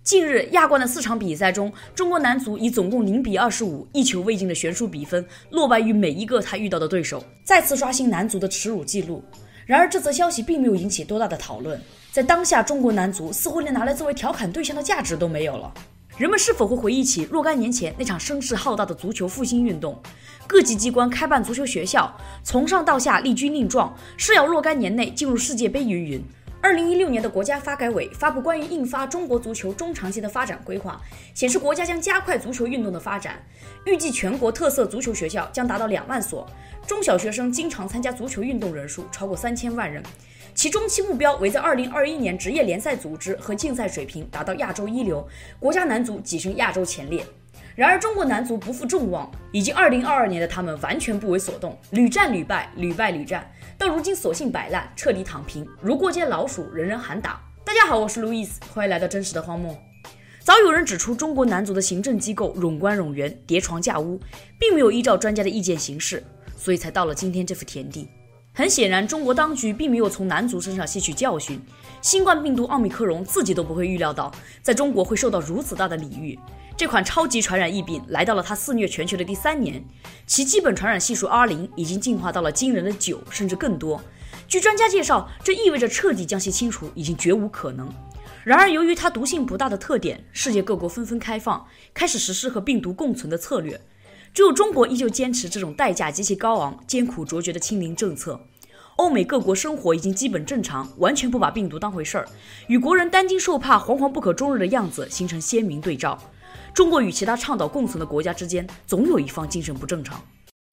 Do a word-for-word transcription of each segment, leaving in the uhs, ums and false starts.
近日亚冠的四场比赛中，中国男足以总共零比二十五一球未进的悬殊比分落败于每一个他遇到的对手，再次刷新男足的耻辱记录。然而这则消息并没有引起多大的讨论，在当下中国男足似乎连拿来作为调侃对象的价值都没有了。人们是否会回忆起若干年前那场声势浩大的足球复兴运动？各级机关开办足球学校，从上到下力军令状，誓要若干年内进入世界杯云云。二零一六年的国家发改委发布关于印发中国足球中长期的发展规划，显示国家将加快足球运动的发展，预计全国特色足球学校将达到两万所，中小学生经常参加足球运动人数超过三千万人，其中期目标为在二零二一年职业联赛组织和竞赛水平达到亚洲一流，国家男足跻身亚洲前列。然而中国男足不负众望，已经二零二二年的他们完全不为所动，屡战屡败，屡败屡战，到如今索性摆烂，彻底躺平，如过街老鼠，人人喊打。大家好，我是路易斯，欢迎来到真实的荒漠。早有人指出中国男足的行政机构冗官冗员，叠床架屋，并没有依照专家的意见行事，所以才到了今天这幅田地。很显然，中国当局并没有从男足身上吸取教训，新冠病毒奥密克戎自己都不会预料到在中国会受到如此大的礼遇。这款超级传染疫病来到了它肆虐全球的第三年，其基本传染系数 R 零 已经进化到了惊人的九甚至更多。据专家介绍，这意味着彻底将其清除已经绝无可能。然而由于它毒性不大的特点，世界各国纷纷开放，开始实施和病毒共存的策略，只有中国依旧坚持这种代价极其高昂、艰苦卓绝的清零政策。欧美各国生活已经基本正常，完全不把病毒当回事儿，与国人担惊受怕、惶惶不可终日的样子形成鲜明对照。中国与其他倡导共存的国家之间，总有一方精神不正常。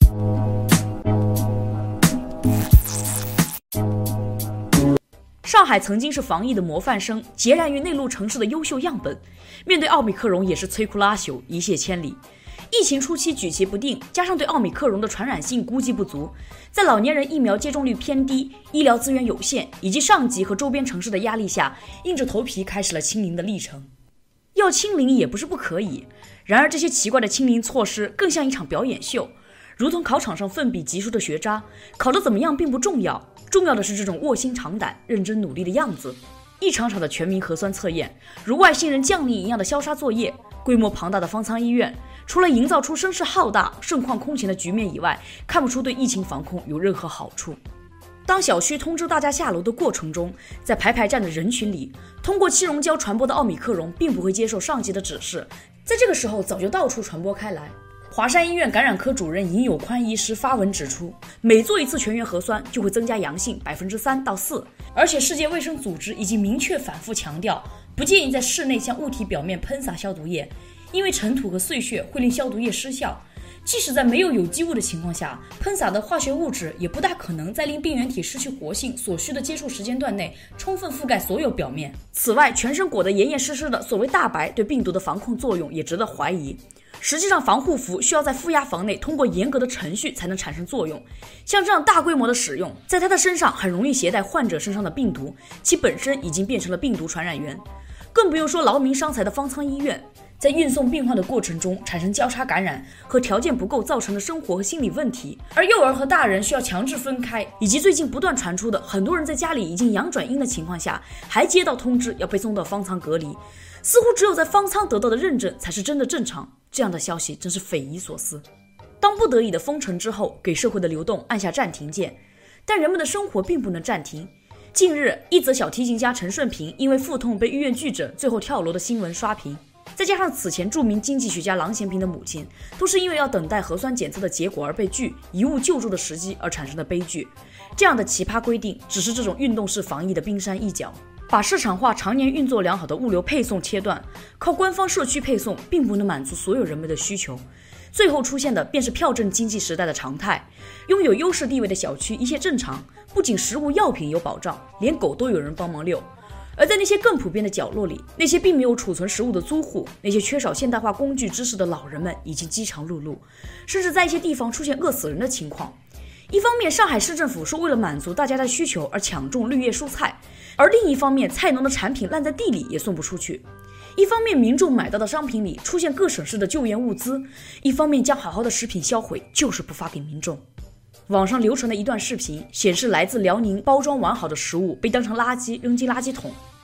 上海曾经是防疫的模范生，孑然于内陆城市的优秀样本，面对奥密克戎也是摧枯拉朽，一泻千里。疫情初期举棋不定，加上对奥密克戎的传染性估计不足，在老年人疫苗接种率偏低、医疗资源有限以及上级和周边城市的压力下，硬着头皮开始了清零的历程。要清零也不是不可以，然而这些奇怪的清零措施更像一场表演秀，如同考场上奋笔疾书的学渣，考得怎么样并不重要，重要的是这种卧薪尝胆、认真努力的样子。一场场的全民核酸测验，如外星人降临一样的消杀作业，规模庞大的方舱医院，除了营造出声势浩大、盛况空前的局面以外，看不出对疫情防控有任何好处。当小区通知大家下楼的过程中，在排排站的人群里，通过气溶胶传播的奥密克戎并不会接受上级的指示，在这个时候早就到处传播开来。华山医院感染科主任尹有宽医师发文指出，每做一次全员核酸就会增加阳性 百分之三到百分之四， 而且世界卫生组织已经明确反复强调，不建议在室内向物体表面喷洒消毒液，因为尘土和碎屑会令消毒液失效。即使在没有有机物的情况下，喷洒的化学物质也不大可能在令病原体失去活性所需的接触时间段内充分覆盖所有表面。此外，全身裹得严严实实的所谓大白对病毒的防控作用也值得怀疑。实际上，防护服需要在负压房内通过严格的程序才能产生作用，像这样大规模的使用，在它的身上很容易携带患者身上的病毒，其本身已经变成了病毒传染源。更不用说劳民伤财的方舱医院，在运送病患的过程中产生交叉感染和条件不够造成的生活和心理问题，而幼儿和大人需要强制分开，以及最近不断传出的很多人在家里已经阳转阴的情况下，还接到通知要被送到方舱隔离，似乎只有在方舱得到的认证才是真的正常。这样的消息真是匪夷所思。当不得已的封城之后，给社会的流动按下暂停键，但人们的生活并不能暂停。近日，一则小提琴家陈顺平因为腹痛被医院拒诊，最后跳楼的新闻刷屏，再加上此前著名经济学家郎咸平的母亲都是因为要等待核酸检测的结果而被拒，贻误救助的时机而产生的悲剧。这样的奇葩规定只是这种运动式防疫的冰山一角，把市场化常年运作良好的物流配送切断，靠官方社区配送并不能满足所有人们的需求。最后出现的便是票证经济时代的常态，拥有优势地位的小区一切正常，不仅食物药品有保障，连狗都有人帮忙遛。而在那些更普遍的角落里，那些并没有储存食物的租户，那些缺少现代化工具知识的老人们已经饥肠辘辘，甚至在一些地方出现饿死人的情况。一方面，上海市政府是为了满足大家的需求而抢种绿叶蔬菜，而另一方面，菜农的产品烂在地里也送不出去。一方面，民众买到的商品里出现各省市的救援物资，一方面将好好的食品销毁，就是不发给民众。网上流传的一段视频显示，来自辽宁包装完好的食物被当成垃圾扔进垃圾桶，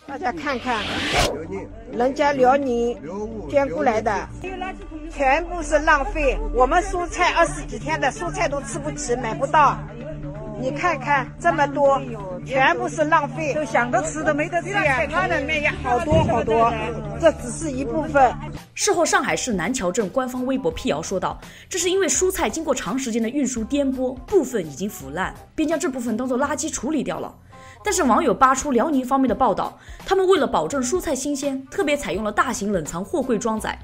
大家看看，人家辽宁捐过来的，全部是浪费。我们蔬菜二十几天的蔬菜都吃不起，买不到。你看看这么多，全部是浪费， 都想着吃的没得吃呀， 他的面也好多好多，这只是一部分。 事后，上海市南桥镇官方微博辟谣说道，这是因为蔬菜经过长时间的运输颠簸，部分已经腐烂，便将这部分当作垃圾处理掉了。但是网友扒出辽宁方面的报道，他们为了保证蔬菜新鲜，特别采用了大型冷藏货柜装载。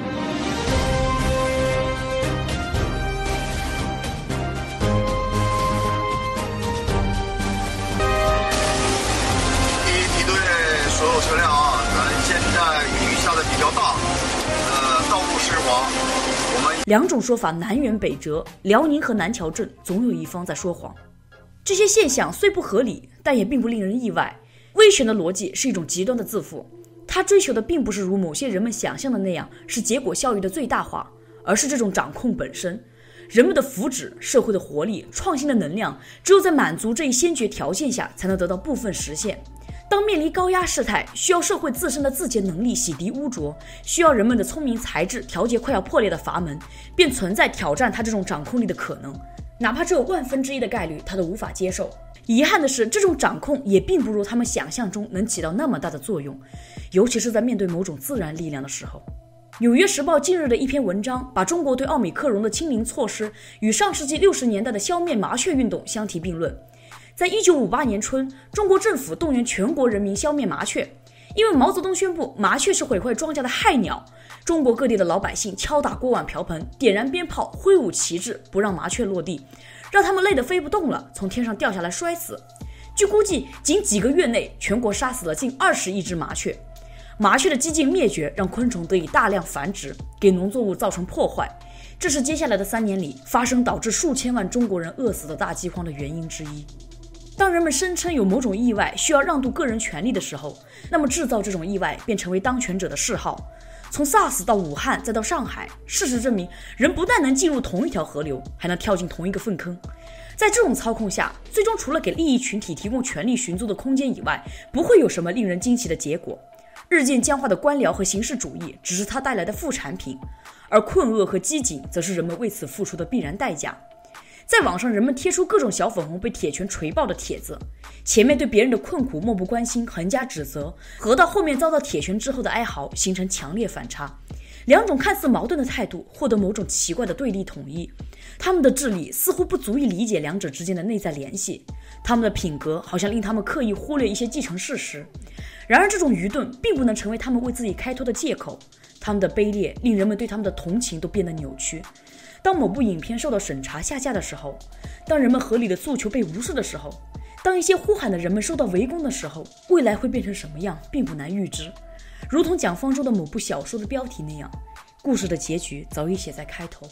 所有车辆啊，咱现在雨下的比较大，呃，道路湿滑，我们两种说法南辕北辙，辽宁和南桥镇总有一方在说谎。这些现象虽不合理，但也并不令人意外。威权的逻辑是一种极端的自负，它追求的并不是如某些人们想象的那样是结果效益的最大化，而是这种掌控本身。人们的福祉、社会的活力、创新的能量，只有在满足这一先决条件下，才能得到部分实现。当面临高压事态，需要社会自身的自洁能力洗涤污浊，需要人们的聪明才智调节快要破裂的阀门，便存在挑战他这种掌控力的可能。哪怕只有万分之一的概率，他都无法接受。遗憾的是，这种掌控也并不如他们想象中能起到那么大的作用，尤其是在面对某种自然力量的时候。纽约时报近日的一篇文章，把中国对奥米克戎的清零措施与上世纪六十年代的消灭麻雀运动相提并论。在一九五八年春，中国政府动员全国人民消灭麻雀，因为毛泽东宣布麻雀是毁坏庄稼的害鸟，中国各地的老百姓敲打锅碗瓢盆，点燃鞭炮，挥舞旗帜，不让麻雀落地，让他们累得飞不动了，从天上掉下来摔死。据估计，仅几个月内，全国杀死了近二十亿只麻雀。麻雀的激进灭绝让昆虫得以大量繁殖，给农作物造成破坏，这是接下来的三年里发生导致数千万中国人饿死的大饥荒的原因之一。当人们声称有某种意外需要让渡个人权利的时候，那么制造这种意外便成为当权者的嗜好。从 SARS 到武汉再到上海，事实证明，人不但能进入同一条河流，还能跳进同一个粪坑。在这种操控下，最终除了给利益群体提供权力寻租的空间以外，不会有什么令人惊奇的结果。日渐僵化的官僚和形式主义只是它带来的副产品，而困厄和饥馑则是人们为此付出的必然代价。在网上，人们贴出各种小粉红被铁拳锤爆的帖子，前面对别人的困苦漠不关心，横加指责，和到后面遭到铁拳之后的哀嚎形成强烈反差。两种看似矛盾的态度获得某种奇怪的对立统一，他们的智力似乎不足以理解两者之间的内在联系，他们的品格好像令他们刻意忽略一些既成事实。然而这种愚钝并不能成为他们为自己开脱的借口，他们的卑劣令人们对他们的同情都变得扭曲。当某部影片受到审查下架的时候，当人们合理的诉求被无视的时候，当一些呼喊的人们受到围攻的时候，未来会变成什么样并不难预知。如同蒋方舟的某部小说的标题那样，故事的结局早已写在开头。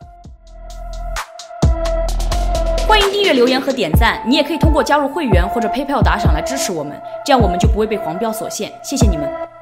欢迎订阅、留言和点赞，你也可以通过加入会员或者 PayPal 打赏来支持我们，这样我们就不会被黄标所限。谢谢你们。